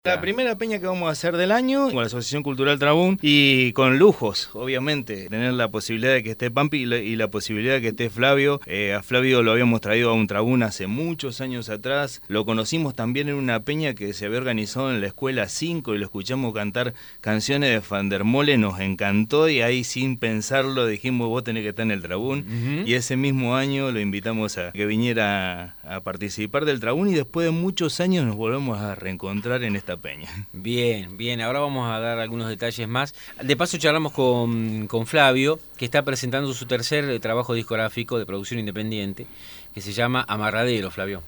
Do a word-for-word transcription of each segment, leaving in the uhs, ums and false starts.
La primera peña que vamos a hacer del año con la Asociación Cultural Trabún y con lujos, obviamente, tener la posibilidad de que esté Pampi y la, y la posibilidad de que esté Flavio. Eh, a Flavio lo habíamos traído a un Trabún hace muchos años atrás, lo conocimos también en una peña que se había organizado en la Escuela cinco y lo escuchamos cantar canciones de Van der Mole, nos encantó y ahí sin pensarlo dijimos vos tenés que estar en el Trabún. Uh-huh. Y ese mismo año lo invitamos a que viniera a, a participar del Trabún y después de muchos años nos volvemos a reencontrar en esta peña. Bien, bien, ahora vamos a dar algunos detalles más. De paso charlamos con, con Flavio, que está presentando su tercer trabajo discográfico de producción independiente, que se llama Amarradero, Flavio.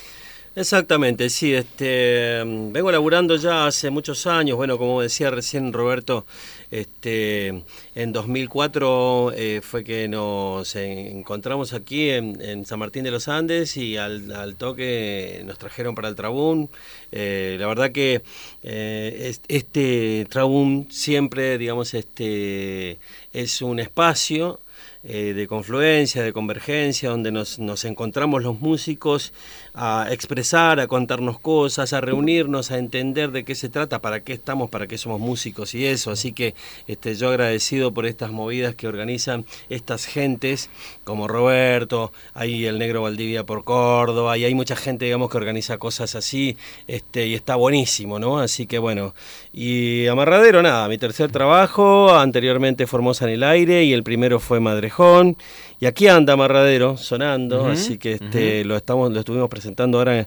Exactamente, sí, este, vengo laburando ya hace muchos años, bueno, como decía recién Roberto, este, en dos mil cuatro eh, fue que nos encontramos aquí en, en San Martín de los Andes y al, al toque nos trajeron para el Trabún. Eh, la verdad que eh, este Trabún siempre, digamos, este, es un espacio Eh, de confluencia, de convergencia, donde nos, nos encontramos los músicos a expresar, a contarnos cosas, a reunirnos, a entender de qué se trata, para qué estamos, para qué somos músicos y eso. Así que este, yo agradecido por estas movidas que organizan estas gentes, como Roberto, hay el Negro Valdivia por Córdoba, y hay mucha gente, digamos, que organiza cosas así, este, y está buenísimo, ¿no? Así que bueno, y Amarradero, nada, mi tercer trabajo, anteriormente Formosa en el Aire, y el primero fue Madre y aquí anda Amarradero sonando, uh-huh, así que este, uh-huh. lo estamos lo estuvimos presentando ahora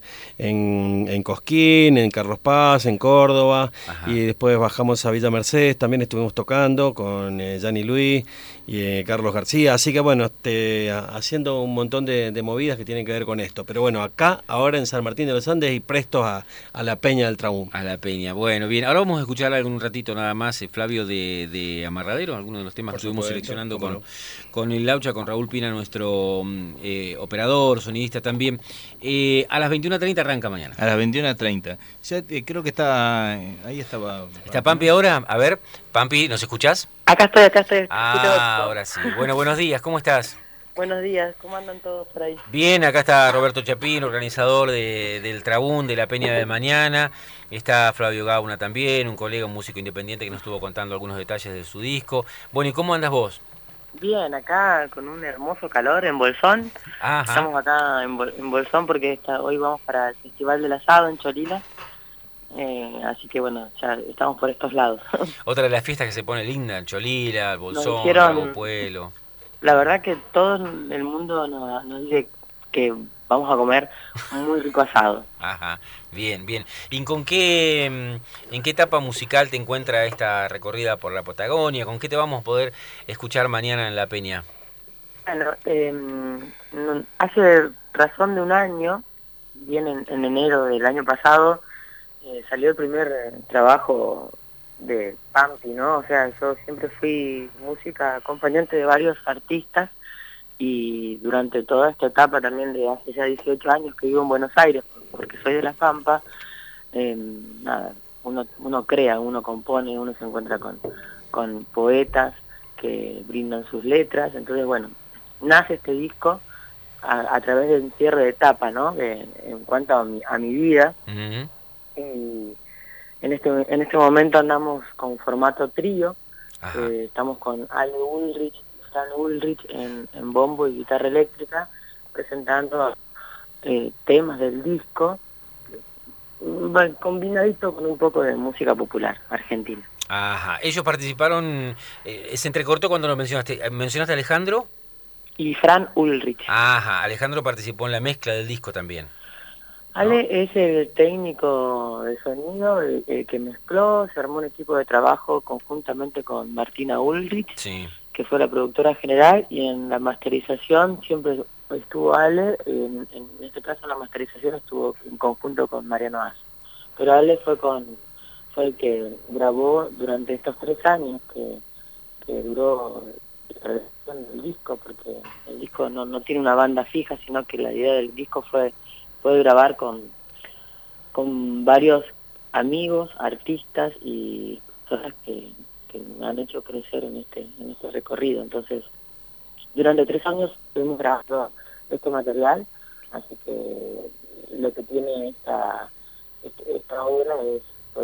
en, en Cosquín, en Carlos Paz, en Córdoba. Ajá. Y después bajamos a Villa Mercedes, también estuvimos tocando con eh, Gianni Luis y eh, Carlos García, así que bueno, este, haciendo un montón de, de movidas que tienen que ver con esto, pero bueno, acá, ahora en San Martín de los Andes y prestos a, a la Peña del Trabún. A la Peña, bueno, bien, ahora vamos a escuchar algún ratito nada más, eh, Flavio, de, de Amarradero, algunos de los temas Por que estuvimos seleccionando con, no? con el Laucha, con Raúl Pina, nuestro eh, operador, sonidista también. Eh, a las veintiuna treinta arranca mañana. A las veintiuna treinta. Ya eh, creo que está, eh, ahí estaba. ¿Está Pampi ahora? A ver, Pampi, ¿nos escuchás? Acá estoy, acá estoy. Ah, ahora sí. Bueno, buenos días, ¿cómo estás? Buenos días, ¿cómo andan todos por ahí? Bien, acá está Roberto Chapín, organizador de, del Trabún, de la Peña de mañana. Está Flavio Gauna también, un colega, un músico independiente que nos estuvo contando algunos detalles de su disco. Bueno, ¿y cómo andas vos? Bien, acá con un hermoso calor en Bolsón. Ajá. Estamos acá en, Bol en Bolsón porque está, hoy vamos para el Festival del Asado en Cholila. Eh, así que bueno, ya estamos por estos lados. Otra de las fiestas que se pone linda, en Cholila, el Bolsón, hicieron, Pueblo. La verdad que todo el mundo nos, nos dice que vamos a comer muy rico asado. Ajá, bien, bien. ¿Y con qué, en qué etapa musical te encuentra esta recorrida por la Patagonia? ¿Con qué te vamos a poder escuchar mañana en La Peña? Bueno, eh, hace razón de un año, bien en, en enero del año pasado, eh, salió el primer eh, trabajo de Pampi, ¿no? O sea, yo siempre fui música acompañante de varios artistas y durante toda esta etapa también de hace ya dieciocho años que vivo en Buenos Aires, porque soy de La Pampa, eh, nada, uno, uno crea, uno compone, uno se encuentra con, con poetas que brindan sus letras, entonces bueno, nace este disco a, a través de un cierre de etapa, ¿no? De, en cuanto a mi, a mi vida. Uh-huh. Y en este, en este momento andamos con formato trío, eh, estamos con Ale Ulrich, Fran Ulrich en, en bombo y guitarra eléctrica, presentando eh, temas del disco, combinadito con un poco de música popular argentina. Ajá, ellos participaron, eh, se entrecortó cuando lo mencionaste, ¿mencionaste a Alejandro? Y Fran Ulrich. Ajá, Alejandro participó en la mezcla del disco también. Ale ¿no? Es el técnico de sonido, el, el que mezcló, se armó un equipo de trabajo conjuntamente con Martina Ulrich, sí. que fue la productora general, y en la masterización siempre estuvo Ale, en, en este caso en la masterización estuvo en conjunto con Mariano As. Pero Ale fue con fue el que grabó durante estos tres años que, que duró la realización del disco, porque el disco no, no tiene una banda fija, sino que la idea del disco fue Puede grabar con, con varios amigos, artistas y personas que, que me han hecho crecer en este, en este recorrido. Entonces, durante tres años estuvimos grabando este material, así que lo que tiene esta, esta obra es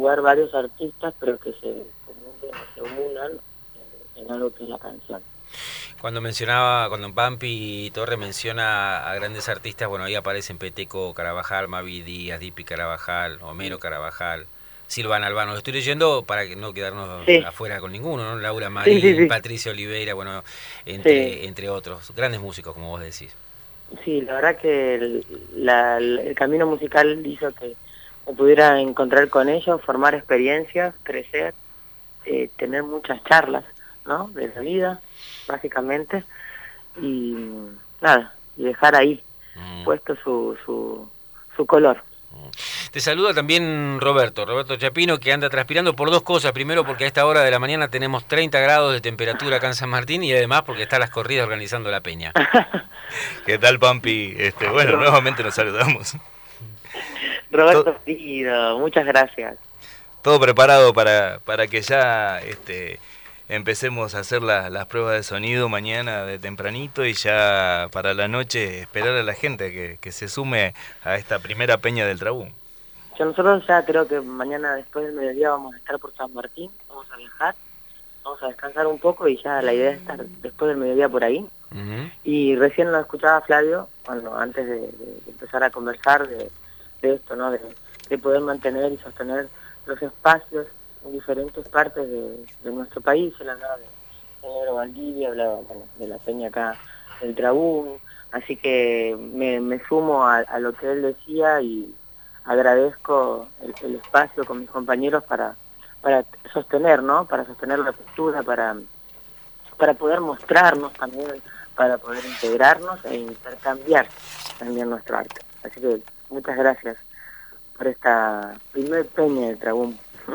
jugar varios artistas, pero que se, se unan en, en algo que es la canción. Cuando mencionaba, cuando Pampi Torre menciona a grandes artistas, bueno, ahí aparecen Peteco Carabajal, Mavi Díaz, Dipi Carabajal, Homero Carabajal, Silvana Albano. Lo estoy leyendo para que no quedarnos sí. afuera con ninguno, ¿no? Laura Marín, sí, sí, sí. Patricia Oliveira, bueno, entre, sí. entre otros. Grandes músicos, como vos decís. Sí, la verdad que el, la, el camino musical hizo que me pudiera encontrar con ellos, formar experiencias, crecer, eh, tener muchas charlas, ¿no? De la vida, básicamente, y nada, y dejar ahí mm. puesto su, su, su color. Te saluda también Roberto, Roberto Chapino, que anda transpirando por dos cosas. Primero, porque a esta hora de la mañana tenemos treinta grados de temperatura acá en San Martín, y además porque está las corridas organizando la peña. ¿Qué tal, Pampi? Este, bueno, nuevamente nos saludamos. Roberto, querido, muchas gracias. Todo preparado para, para que ya este, empecemos a hacer la, las pruebas de sonido mañana de tempranito, y ya para la noche esperar a la gente que, que se sume a esta primera peña del Trabún. Yo nosotros ya creo que mañana después del mediodía vamos a estar por San Martín, vamos a viajar, vamos a descansar un poco, y ya la idea es estar después del mediodía por ahí. Uh-huh. Y recién lo escuchaba Flavio, bueno, antes de, de empezar a conversar de, de esto, ¿no? De, de poder mantener y sostener los espacios en diferentes partes de, de nuestro país. Él hablaba de Negro Valdivia, hablaba bueno, de la peña acá del Trabún, así que me, me sumo a, a lo que él decía, y agradezco el, el espacio con mis compañeros para para sostener, ¿no? Para sostener la cultura, para para poder mostrarnos también, para poder integrarnos e intercambiar también nuestro arte. Así que muchas gracias por esta primer peña del Trabún.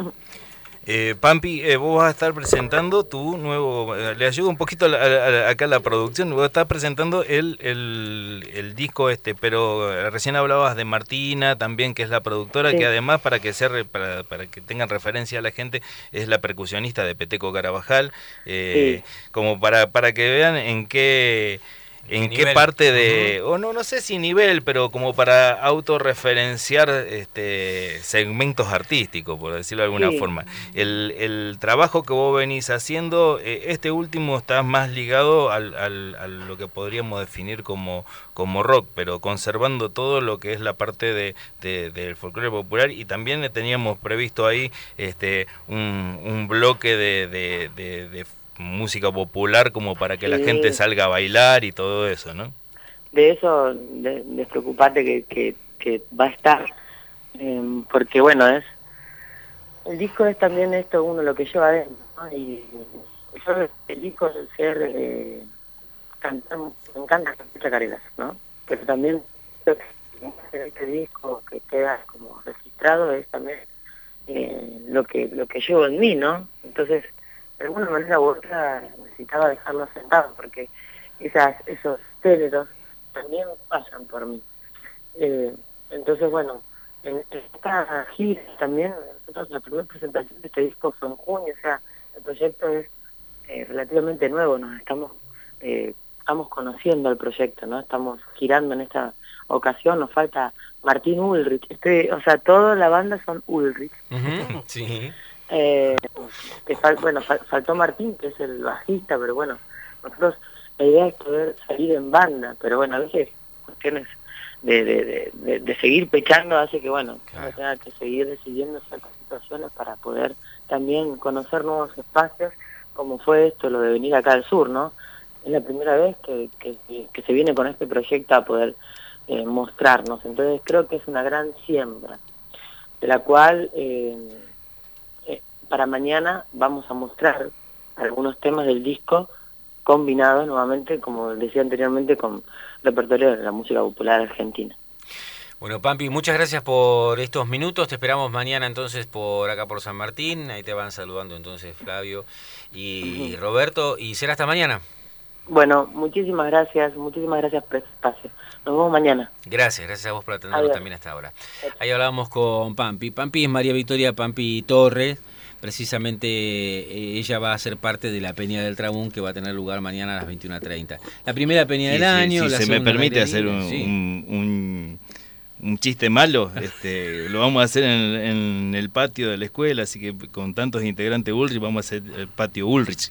Eh, Pampi, eh, vos vas a estar presentando tu nuevo, eh, le ayudo un poquito a la, a, a, acá a la producción, vos estás presentando el, el, el disco este, pero eh, recién hablabas de Martina también, que es la productora, sí. que además, para que sea, para, para que tengan referencia a la gente, es la percusionista de Peteco Carabajal, eh, sí. como para, para que vean en qué... ¿En qué nivel? Parte de, o uh-huh. oh, no no sé si nivel, pero como para autorreferenciar este, segmentos artísticos, por decirlo de alguna sí. forma? El, el trabajo que vos venís haciendo, eh, este último está más ligado al, al, a lo que podríamos definir como, como rock, pero conservando todo lo que es la parte de, de, del folclore popular, y también teníamos previsto ahí este, un, un bloque de, de, de, de música popular como para que sí. la gente salga a bailar y todo eso, ¿no? De eso, de, despreocupate que, que, que va a estar, eh, porque bueno, es el disco es también esto, uno lo que lleva adentro, ¿no? Y yo el disco es ser, eh, cantar, me encanta cantar chacareras, ¿no? Pero también este disco que queda como registrado es también eh, lo que lo que llevo en mí, ¿no? Entonces, de alguna manera u otra necesitaba dejarlo sentado, porque esas esos géneros también pasan por mí. Eh, entonces, bueno, en, en esta gira también, nosotros la primera presentación de este disco fue en junio, o sea, el proyecto es eh, relativamente nuevo, nos estamos eh, estamos conociendo el proyecto, ¿no? Estamos girando en esta ocasión, nos falta Martín Ulrich, este, o sea, toda la banda son Ulrich. Uh-huh, sí. Eh, que fal, bueno, fal, faltó Martín, que es el bajista, pero bueno, nosotros la idea es poder salir en banda, pero bueno, a veces cuestiones de, de, de, de, de seguir pechando hace que, bueno, claro. uno tenga que seguir decidiendo ciertas situaciones para poder también conocer nuevos espacios, como fue esto, lo de venir acá al sur, ¿no? Es la primera vez que, que, que se viene con este proyecto a poder eh, mostrarnos, entonces creo que es una gran siembra, de la cual... Eh, para mañana vamos a mostrar algunos temas del disco combinados nuevamente, como decía anteriormente, con repertorio de la música popular argentina. Bueno, Pampi, muchas gracias por estos minutos. Te esperamos mañana entonces por acá por San Martín. Ahí te van saludando entonces Flavio y uh-huh. Roberto. Y será hasta mañana. Bueno, muchísimas gracias, muchísimas gracias por este espacio. Nos vemos mañana. Gracias, gracias a vos por atendernos también hasta ahora. Ahí hablábamos con Pampi. Pampi es María Victoria Pampi Torres. Precisamente eh, ella va a ser parte de la Peña del Trabún, que va a tener lugar mañana a las veintiuna treinta. La primera peña sí, del sí, año. Sí, la se me permite hacer un, sí. un, un un chiste malo, este, lo vamos a hacer en, en el patio de la escuela, así que con tantos integrantes Ulrich vamos a hacer el patio Ulrich.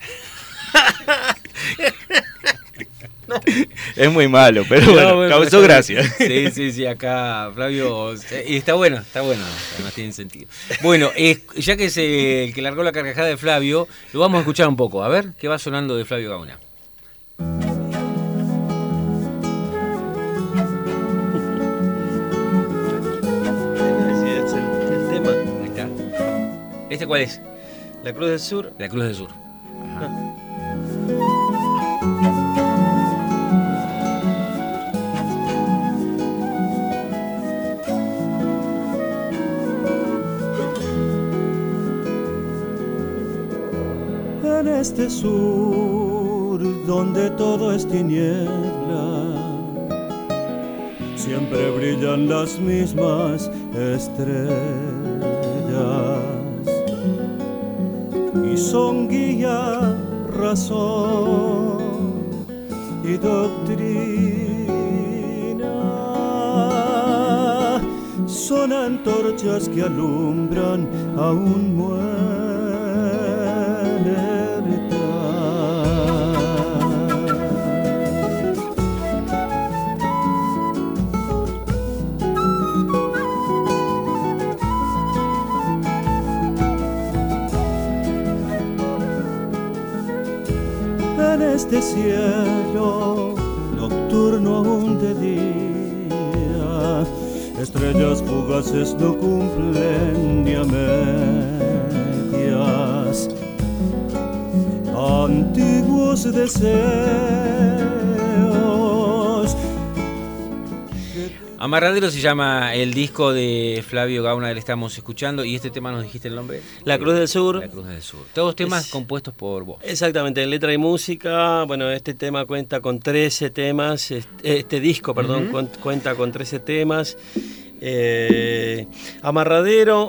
Es muy malo, pero bueno, no, bueno causó gracia. Sí, sí, sí, acá Flavio, y está bueno, está bueno, además tiene sentido. Bueno, eh, ya que es el que largó la carcajada de Flavio, lo vamos a escuchar un poco, a ver qué va sonando de Flavio Gauna. ¿Este cuál es? La Cruz del Sur. La Cruz del Sur. Ajá. En este sur, donde todo es tiniebla, siempre brillan las mismas estrellas. Y son guía, razón y doctrina. Son antorchas que alumbran a un muerto. En este cielo nocturno aún de día, estrellas fugaces no cumplen ni a medias. Antiguos deseos. Amarradero se llama el disco de Flavio Gauna, que le estamos escuchando, y este tema, ¿nos dijiste el nombre? La Cruz del Sur. La Cruz del Sur. Todos temas es, compuestos por vos. Exactamente, en letra y música. Bueno, este tema cuenta con trece temas, este, este disco, perdón, uh-huh. cuenta con trece temas. Eh, Amarradero,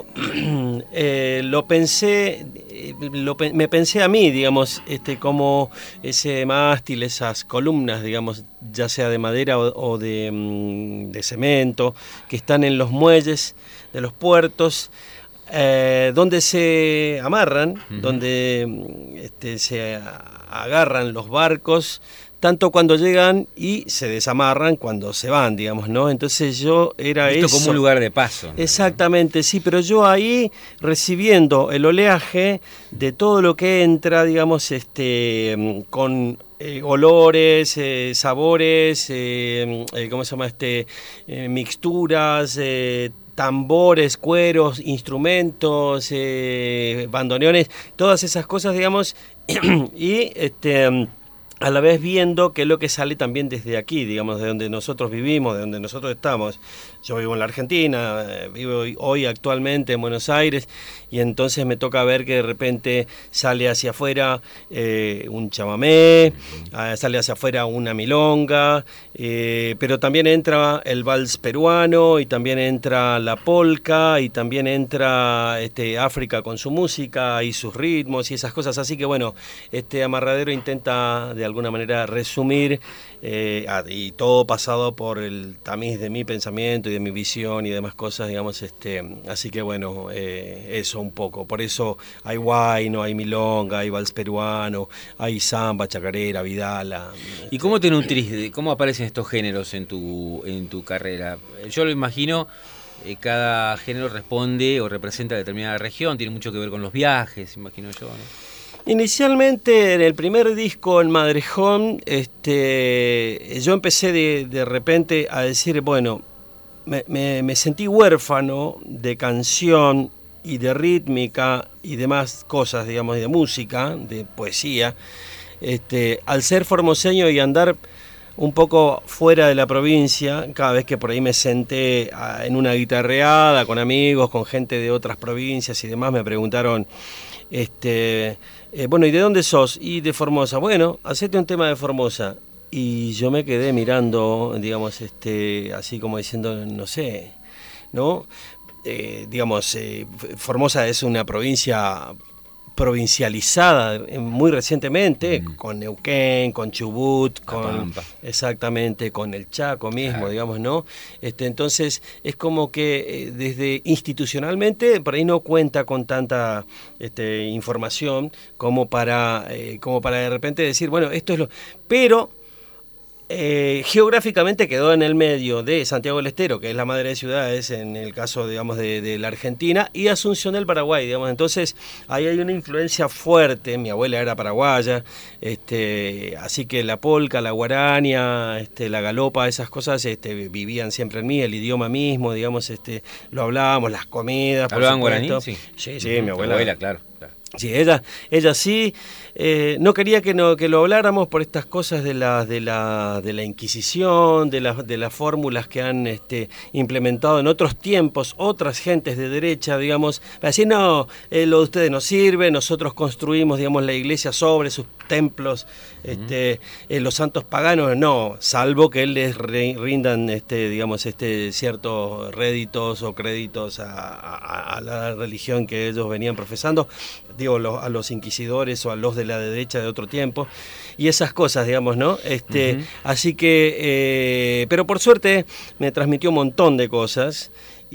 eh, lo pensé, lo, me pensé a mí, digamos, este, como ese mástil, esas columnas, digamos, ya sea de madera o, o de, de cemento, que están en los muelles de los puertos, eh, donde se amarran, uh-huh. donde este, se agarran los barcos, tanto cuando llegan y se desamarran cuando se van, digamos, ¿no? Entonces yo era Esto eso. como un lugar de paso, ¿no? Exactamente, sí, pero yo ahí recibiendo el oleaje de todo lo que entra, digamos, este, con eh, olores, eh, sabores, eh, eh, ¿cómo se llama? Este, eh, mixturas, eh, tambores, cueros, instrumentos, eh, bandoneones, todas esas cosas, digamos, y este... a la vez viendo qué es lo que sale también desde aquí, digamos, de donde nosotros vivimos, de donde nosotros estamos. Yo vivo en la Argentina, vivo hoy actualmente en Buenos Aires, y entonces me toca ver que de repente sale hacia afuera eh, un chamamé, uh, sale hacia afuera una milonga, eh, pero también entra el vals peruano, y también entra la polka, y también entra este, África con su música y sus ritmos y esas cosas. Así que bueno, este Amarradero intenta de alguna manera resumir, eh, y todo pasado por el tamiz de mi pensamiento y de mi visión y demás cosas, digamos, este, así que bueno, eh, eso un poco. Por eso hay huayno, hay milonga, hay vals peruano, hay samba, chacarera, vidala. ¿Y cómo te nutrís? ¿Cómo aparecen estos géneros en tu, en tu carrera? Yo lo imagino, eh, cada género responde o representa determinada región, tiene mucho que ver con los viajes, imagino yo, ¿no? Inicialmente en el primer disco, en Madrejón, este, yo empecé de, de repente a decir, bueno, me, me, me sentí huérfano de canción y de rítmica y demás cosas, digamos, de música, de poesía, este, al ser formoseño y andar un poco fuera de la provincia, cada vez que por ahí me senté en una guitarreada con amigos, con gente de otras provincias y demás, me preguntaron, este... Eh, bueno, ¿y de dónde sos? Y de Formosa. Bueno, hacete un tema de Formosa. Y yo me quedé mirando, digamos, este, así como diciendo, no sé, ¿no? Eh, digamos, eh, Formosa es una provincia provincializada muy recientemente, mm. con Neuquén, con Chubut, La con Pampa. Exactamente, con el Chaco mismo, claro. digamos, ¿no? Este, entonces, es como que eh, desde institucionalmente, por ahí no cuenta con tanta este, información como para, eh, como para de repente decir, bueno, esto es lo... Pero... Eh, geográficamente quedó en el medio de Santiago del Estero, que es la madre de ciudades en el caso, digamos, de, de la Argentina, y Asunción del Paraguay, digamos. Entonces ahí hay una influencia fuerte. Mi abuela era paraguaya, este, así que la polca, la guarania, este, la galopa, esas cosas este, vivían siempre en mí, el idioma mismo, digamos, este, lo hablábamos, las comidas. ¿Hablaban guaraní? Sí, sí, sí, uh-huh. mi abuela. Mi abuela, claro. claro. Sí, ella, ella sí, eh, no quería que, no, que lo habláramos por estas cosas de la, de la, de la Inquisición, de, la, de las fórmulas que han este, implementado en otros tiempos otras gentes de derecha, digamos, para decir, no, eh, lo de ustedes no sirve, nosotros construimos, digamos, la iglesia sobre sus templos, este, eh, los santos paganos, no, salvo que les rindan, este, digamos, este, ciertos réditos o créditos a, a, a la religión que ellos venían profesando, digo, los, a los inquisidores o a los de la derecha de otro tiempo, y esas cosas, digamos, ¿no? Este, uh-huh. Así que, eh, pero por suerte me transmitió un montón de cosas.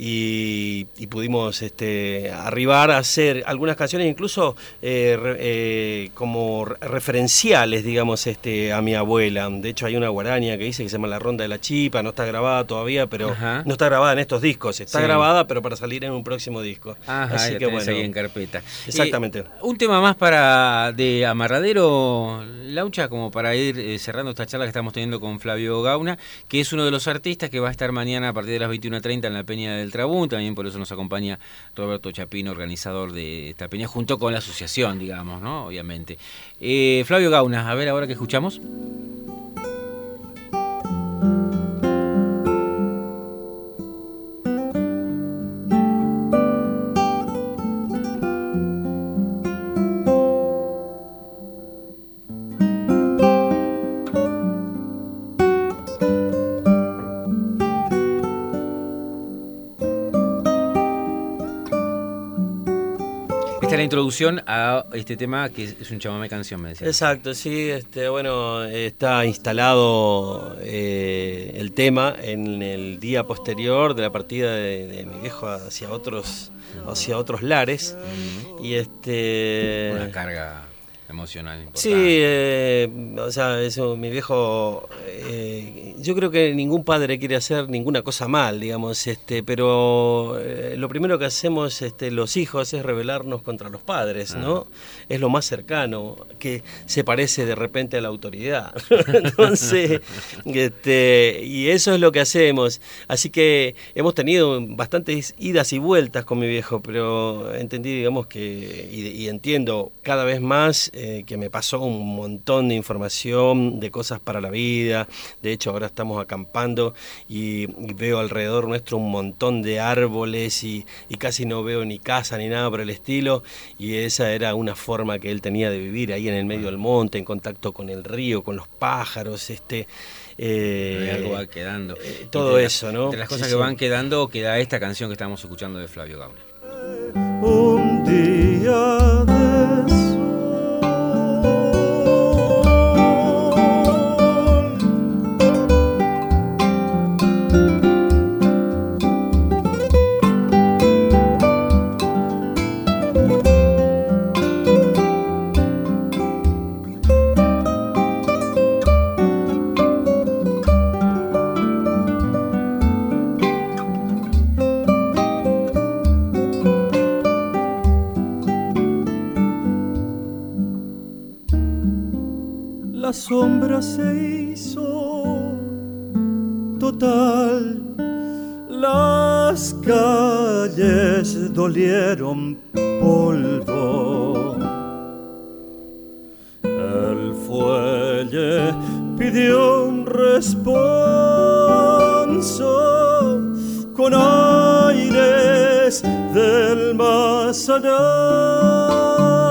Y, y pudimos este, arribar a hacer algunas canciones incluso eh, re, eh, como referenciales, digamos, este, a mi abuela. De hecho hay una guaraña que dice que se llama La Ronda de la Chipa, no está grabada todavía, pero Ajá. no está grabada en estos discos, está sí. grabada pero para salir en un próximo disco. Ajá, así que bueno, ahí en carpeta. Exactamente. Eh, un tema más para de Amarradero, Laucha, como para ir eh, cerrando esta charla que estamos teniendo con Flavio Gauna, que es uno de los artistas que va a estar mañana a partir de las veintiuna treinta en la Peña del Trabún. También por eso nos acompaña Roberto Chapino, organizador de esta peña, junto con la asociación, digamos, ¿no? Obviamente. Eh, Flavio Gauna, a ver ahora que escuchamos. Esta es la introducción a este tema que es un chamamé canción, me decía. Exacto, sí, este, bueno, está instalado eh, el tema en el día posterior de la partida de, de mi viejo hacia otros, hacia otros lares. Uh-huh. Y este. Una carga emocional importante. Sí, eh, o sea, eso, mi viejo, eh, yo creo que ningún padre quiere hacer ninguna cosa mal, digamos, este, pero eh, lo primero que hacemos este, los hijos es rebelarnos contra los padres, ¿no? Ah. Es lo más cercano, que se parece de repente a la autoridad. Entonces, este, y eso es lo que hacemos. Así que hemos tenido bastantes idas y vueltas con mi viejo, pero entendí, digamos, que, y, y entiendo cada vez más, Eh, que me pasó un montón de información, de cosas para la vida. De hecho, ahora estamos acampando y, y veo alrededor nuestro un montón de árboles y, y casi no veo ni casa ni nada por el estilo. Y esa era una forma que él tenía de vivir ahí en el medio del monte, en contacto con el río, con los pájaros, este... Eh, algo va quedando. Eh, todo eso, la, ¿no? Entre las cosas sí, que sí. van quedando, queda esta canción que estamos escuchando de Flavio Gauna. Un día de la sombra se hizo total, las calles dolieron polvo, el fuelle pidió un responso con aires del más allá.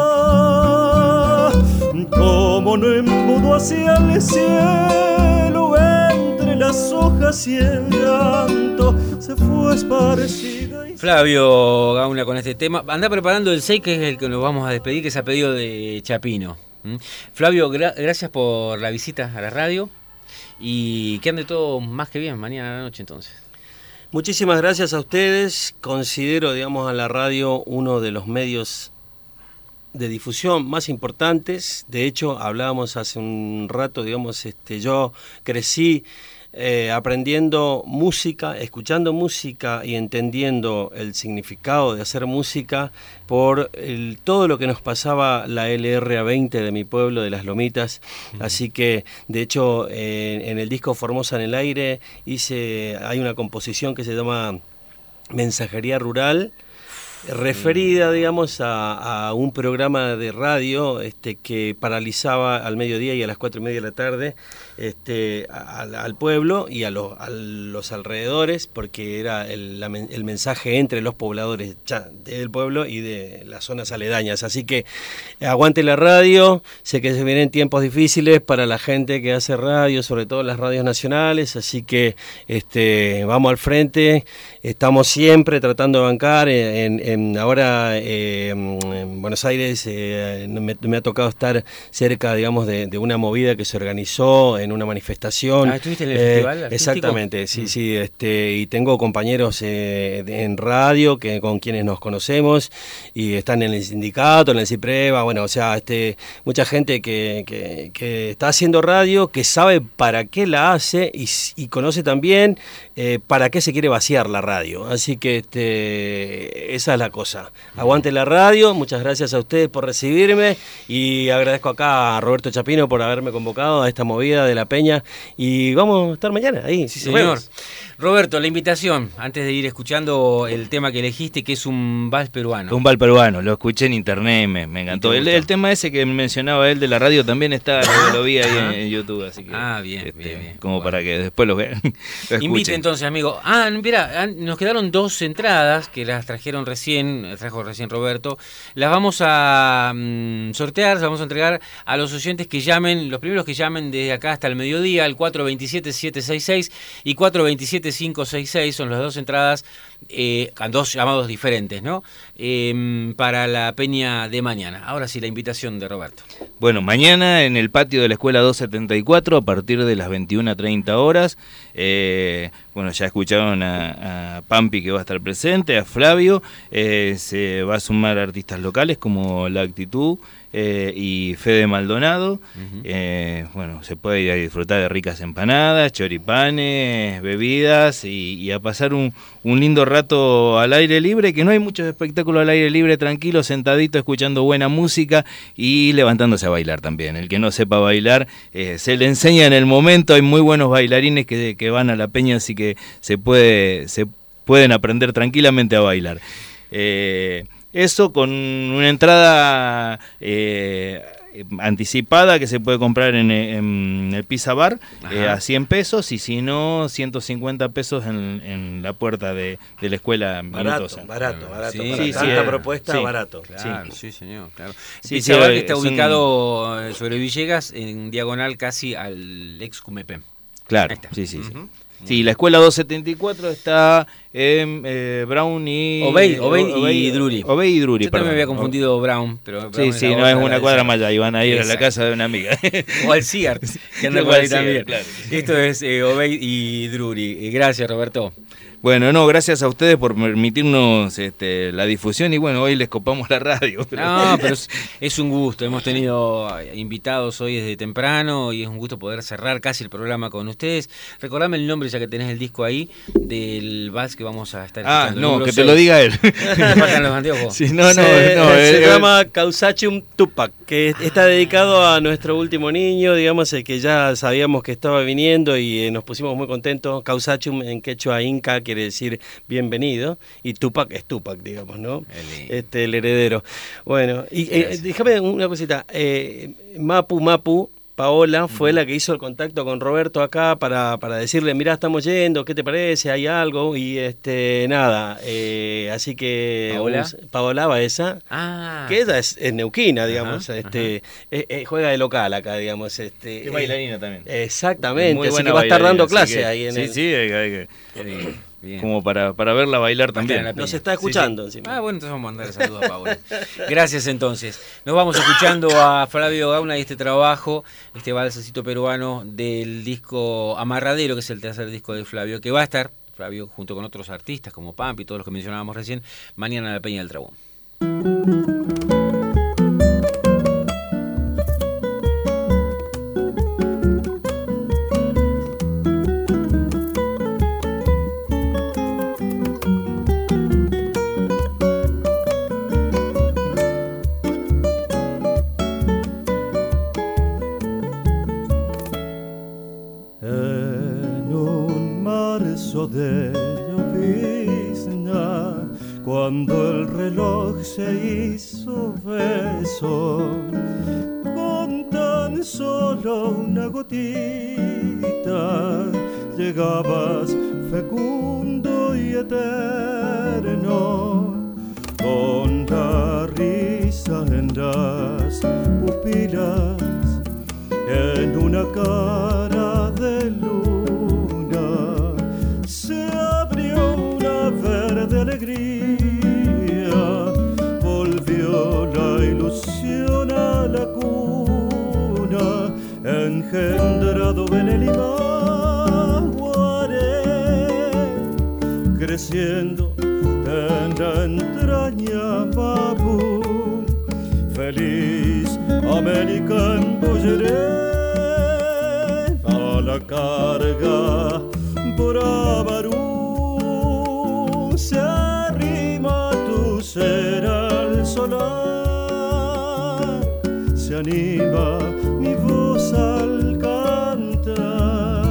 Como no embudó hacia el cielo, entre las hojas y el llanto se fue esparcida y Flavio Gauna con este tema. Anda preparando el seis, que es el que nos vamos a despedir, que se ha pedido de Chapino. ¿Mm? Flavio, gra- gracias por la visita a la radio y que ande todo más que bien mañana a la noche entonces. Muchísimas gracias a ustedes. Considero, digamos, a la radio uno de los medios de difusión más importantes. De hecho, hablábamos hace un rato, digamos, este, yo crecí eh, aprendiendo música, escuchando música y entendiendo el significado de hacer música por el, todo lo que nos pasaba la L R A veinte de mi pueblo, de Las Lomitas. Uh-huh. Así que, de hecho, eh, en el disco Formosa en el Aire hice, hay una composición que se llama Mensajería Rural, referida, digamos, a, a un programa de radio este, que paralizaba al mediodía y a las cuatro y media de la tarde este, a, a, al pueblo y a, lo, a los alrededores, porque era el, la, el mensaje entre los pobladores ya del pueblo y de las zonas aledañas. Así que aguante la radio, sé que se vienen tiempos difíciles para la gente que hace radio, sobre todo las radios nacionales, así que este, vamos al frente, estamos siempre tratando de bancar en, en En, ahora eh, en Buenos Aires eh, me, me ha tocado estar cerca, digamos, de, de una movida que se organizó en una manifestación. Ah, ¿estuviste en el eh, festival artístico? Exactamente, sí, mm. sí, este, y tengo compañeros eh, de, en radio que con quienes nos conocemos y están en el sindicato, en el CIPREVA, bueno, o sea, este, mucha gente que, que, que está haciendo radio, que sabe para qué la hace y, y conoce también eh, para qué se quiere vaciar la radio. Así que este, esa es la cosa. Aguante la radio, muchas gracias a ustedes por recibirme y agradezco acá a Roberto Chapino por haberme convocado a esta movida de La Peña y vamos a estar mañana ahí. Sí, señor. Roberto, la invitación, antes de ir escuchando el tema que elegiste, que es un vals peruano. Un vals peruano, lo escuché en internet, me, me encantó. El, el tema ese que mencionaba él de la radio también está, lo, lo vi ahí en, en YouTube, así que... Ah, bien, este, bien, bien. Como bueno. para que después lo vean. Lo Invite entonces, amigo. Ah, mira, nos quedaron dos entradas que las trajeron recién, trajo recién Roberto. Las vamos a mm, sortear, las vamos a entregar a los oyentes que llamen, los primeros que llamen desde acá hasta el mediodía, al cuatro dos siete, siete seis seis y cuatro dos siete, cinco seis seis, son las dos entradas, eh, con dos llamados diferentes, ¿no? Eh, para la peña de mañana. Ahora sí, la invitación de Roberto. Bueno, mañana en el patio de la Escuela doscientos setenta y cuatro, a partir de las veintiuna treinta horas, eh, bueno, ya escucharon a, a Pampi que va a estar presente, a Flavio, eh, se va a sumar artistas locales como La Actitud, Eh, y Fede Maldonado. Uh-huh. eh, bueno, se puede ir a disfrutar de ricas empanadas, choripanes, bebidas y, y a pasar un, un lindo rato al aire libre, que no hay muchos espectáculos al aire libre, tranquilo, sentadito, escuchando buena música y levantándose a bailar también. El que no sepa bailar, eh, se le enseña en el momento, hay muy buenos bailarines que, que van a la peña, así que se puede, se pueden aprender tranquilamente a bailar. Eh, Eso con una entrada eh, anticipada que se puede comprar en, en el Pizza Bar eh, a cien pesos y si no, ciento cincuenta pesos en, en la puerta de, de la escuela barato, Minutosa. Barato, barato, sí, barato. Sí, Tanta sí, propuesta, sí, barato. Claro, sí. sí, señor, claro. Sí, Pizza sí, Bar que está son... ubicado sobre Villegas, en diagonal casi al ex Cumepem. Claro, sí, sí, uh-huh. sí. Sí, la escuela doscientos setenta y cuatro está en eh, Brown y... Obey, Obey, Obey y Drury. Obey y Drury, Yo perdón. también me había confundido Brown, pero... Sí, Brown sí, no es una cuadra más allá, iban a ir Exacto. a la casa de una amiga. O al Sears, que anda por ahí también. Claro. Esto es eh, Obey y Drury. Gracias, Roberto. Bueno, no, gracias a ustedes por permitirnos este, la difusión y bueno, hoy les copamos la radio. Pero... No, pero es, es un gusto, hemos tenido invitados hoy desde temprano y es un gusto poder cerrar casi el programa con ustedes. Recordame el nombre, ya que tenés el disco ahí, del vals que vamos a estar ah, escuchando. Ah, no, que seis. Te lo diga él. ¿Te faltan los anteojos? Sí, no, no, se, no. Se eh, llama Causachum Tupac, que está dedicado a nuestro último niño, digamos, el que ya sabíamos que estaba viniendo y eh, nos pusimos muy contentos. Causachum en quechua inca quiere decir bienvenido, y Tupac es Tupac, digamos, ¿no? El, este, el heredero. Bueno, y eh, déjame una cosita. Eh, Mapu Mapu, Paola, fue uh-huh. la que hizo el contacto con Roberto acá para, para decirle, mirá, estamos yendo, ¿qué te parece? ¿Hay algo? Y este nada, eh, así que... ¿Paola? Un, Paola Baeza, ah. que ella es, es neuquina, digamos, ajá, este eh, eh, juega de local acá, digamos. Este, es bailarina también. Exactamente, muy así que va a estar dando clase que, ahí en sí, el... Sí, hay que... Bien. Como para, para verla bailar también. Nos está escuchando. Sí, sí. Ah, bueno, entonces vamos a mandar saludos a Paola. Gracias entonces. Nos vamos escuchando a Flavio Gauna y este trabajo, este valsecito peruano del disco Amarradero, que es el tercer disco de Flavio, que va a estar, Flavio, junto con otros artistas como Pampi y todos los que mencionábamos recién, mañana en la Peña del Trabón. De llovizna, cuando el reloj se hizo beso, con tan solo una gotita, llegabas fecundo y eterno, con la risa en las pupilas, en una cara de luz. De alegría, volvió la ilusión a la cuna, engendrado en el Imaguaré, creciendo en la entraña Mapú, feliz América embulleré, a la carga por Abarú. Se arrima tu ser al solar, se anima mi voz al cantar.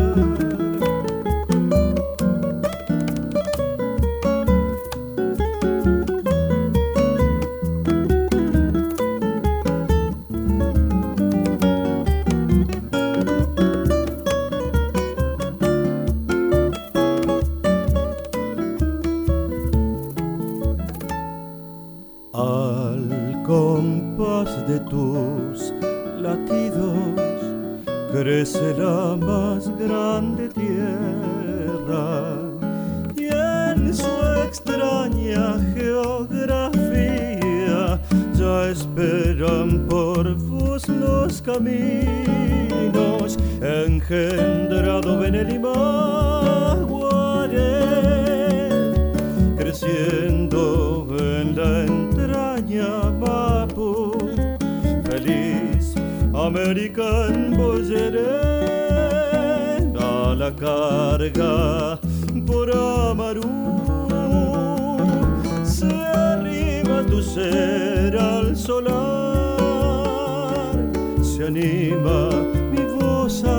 De tus latidos crece la más grande tierra y en su extraña geografía ya esperan por vos los caminos, engendrado en el Imaguaré, creciendo en la entraña Mapu, feliz American Boyeré, a la carga por Amarú, se arrima tu ser al solar, se anima mi voz a